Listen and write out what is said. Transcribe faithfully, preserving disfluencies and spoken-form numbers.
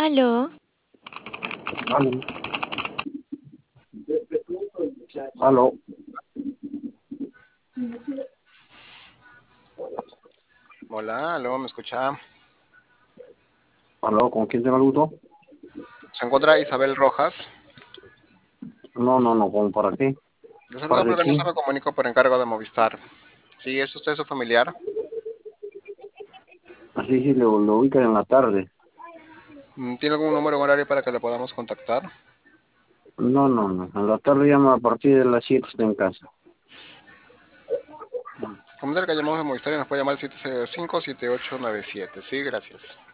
Aló, Aló, aló, Hola, luego me escucha. aló, ¿con quién tengo el gusto? Se encuentra Isabel Rojas. No, no, no, ¿como para qué? De Salud ¿Para de Organiza quién? me comunico por encargo de Movistar. ¿Sí es usted su familiar? Así sí, lo, lo ubican en la tarde. Mm, ¿Tiene algún número en horario para que le podamos contactar? No, no, no, en la tarde llama a partir de las siete está en casa. Comentar que llamamos de Movistar y nos puede llamar al siete cero cinco, siete ocho nueve siete. Sí, gracias.